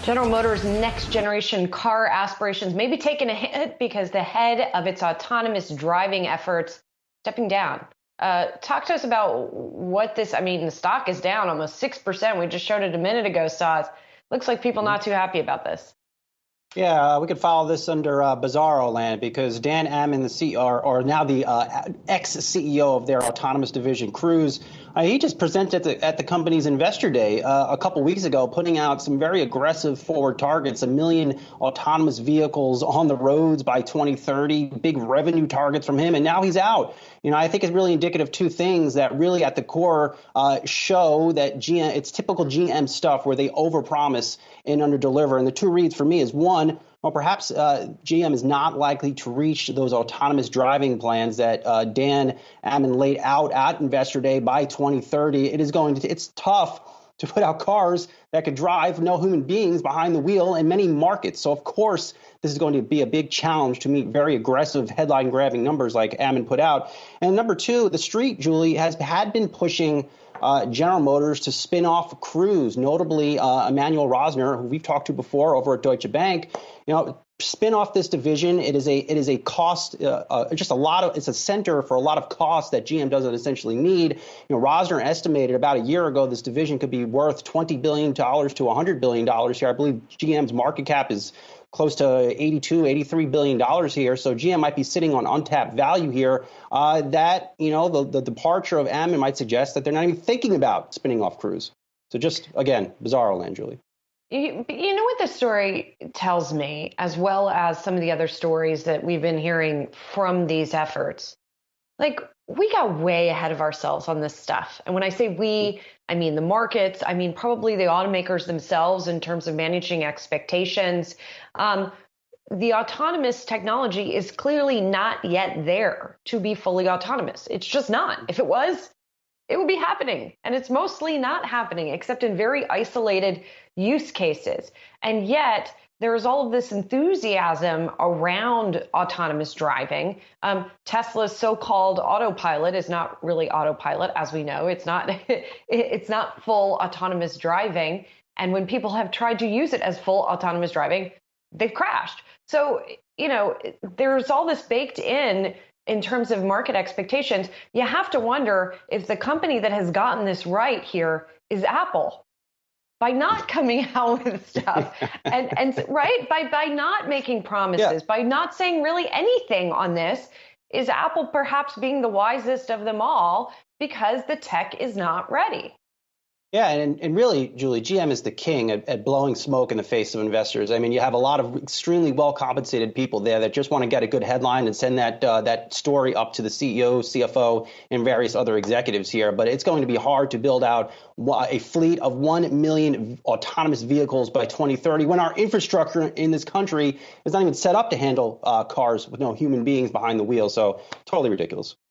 General Motors' next generation car aspirations may be taking a hit because the head of its autonomous driving efforts stepping down. Talk to us about what this, the stock is down almost 6%. We just showed it a minute ago, Stas. Looks like people not too happy about this. Yeah, we could follow this under Bizarro land because Dan Ammann, the CEO, or now the ex-CEO of their autonomous division, Cruise, he just presented at the company's investor day a couple weeks ago, putting out some very aggressive forward targets, 1 million autonomous vehicles on the roads by 2030, big revenue targets from him, and now he's out. I think it's really indicative of two things that really at the core show that GM, it's typical GM stuff where they overpromise and underdeliver. And the two reads for me is one, well, perhaps GM is not likely to reach those autonomous driving plans that Dan Ammann laid out at Investor Day by 2030. It's tough to put out cars that could drive no human beings behind the wheel in many markets. So, of course, this is going to be a big challenge to meet very aggressive headline-grabbing numbers like Ammann put out. And number two, the street, Julie, had been pushing General Motors to spin off Cruise, notably Emmanuel Rosner, who we've talked to before over at Deutsche Bank. Spin off this division. It is a cost, it's a center for a lot of costs that GM doesn't essentially need. Rosner estimated about a year ago this division could be worth $20 billion to $100 billion here. I believe GM's market cap is close to $82, $83 billion here. So GM might be sitting on untapped value here the departure of Ammann might suggest that they're not even thinking about spinning off Cruise. So just, again, bizarro land, Julie. You know what the story tells me, as well as some of the other stories that we've been hearing from these efforts? Like, we got way ahead of ourselves on this stuff. And when I say we, I mean the markets, I mean probably the automakers themselves in terms of managing expectations. The autonomous technology is clearly not yet there to be fully autonomous. It's just not. If it was, it would be happening. And it's mostly not happening, except in very isolated use cases. And yet, there is all of this enthusiasm around autonomous driving. Tesla's so-called autopilot is not really autopilot, as we know. It's not, it's not full autonomous driving. And when people have tried to use it as full autonomous driving, they've crashed. So, there's all this baked in terms of market expectations. You have to wonder if the company that has gotten this right here is Apple, by not coming out with stuff and right, by not making promises, by not saying really anything on this. Is Apple perhaps being the wisest of them all because the tech is not ready? Yeah, and really, Julie, GM is the king at blowing smoke in the face of investors. I mean, you have a lot of extremely well-compensated people there that just want to get a good headline and send that story up to the CEO, CFO, and various other executives here. But it's going to be hard to build out a fleet of 1 million autonomous vehicles by 2030 when our infrastructure in this country is not even set up to handle cars with no human beings behind the wheel. So totally ridiculous.